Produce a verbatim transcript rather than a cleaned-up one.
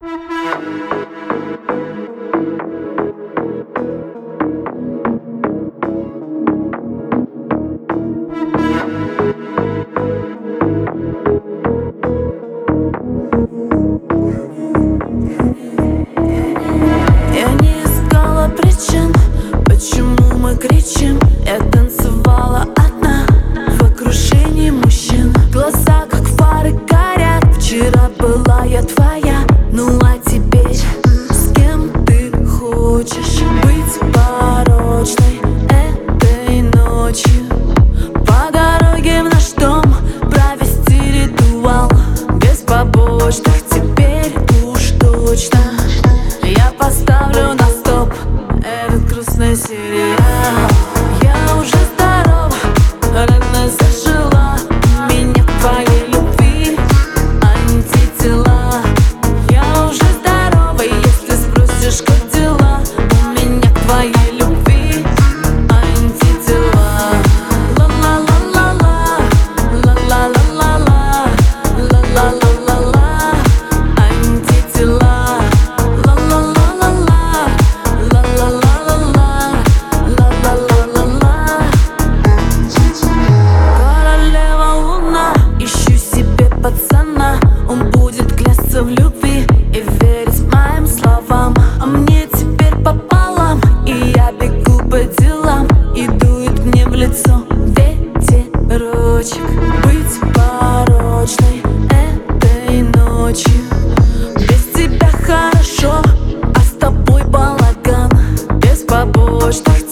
Кричим, я танцевала одна в окружении мужчин. Глаза как фары горят. Вчера была я твоя, ну а теперь с кем ты хочешь быть порочной этой ночью? По дороге в наш дом провести ритуал без побочных теперь уж точно. Я поставлю на стоп этот грустный сериал. Я уже здорова, рано зажила. У меня к твоей любви антитела. Я уже здорова, если спросишь, как дела. У меня к твоей любви антитела. Ла-ла-ла-ла-ла, ла-ла-ла-ла-ла, ла-ла-ла-ла-ла, антитела. Ла-ла-ла-ла-ла, ла-ла-ла-ла-ла, ла-ла-ла-ла-ла. Королева луна, ищу себе пацана. Он будет клясться в любви и верить моим словам. А мне теперь пополам, и я бегу по делам. И дует мне в лицо ветерочек. Быть порочной этой ночью. Без тебя хорошо, а с тобой балаган. Без побочных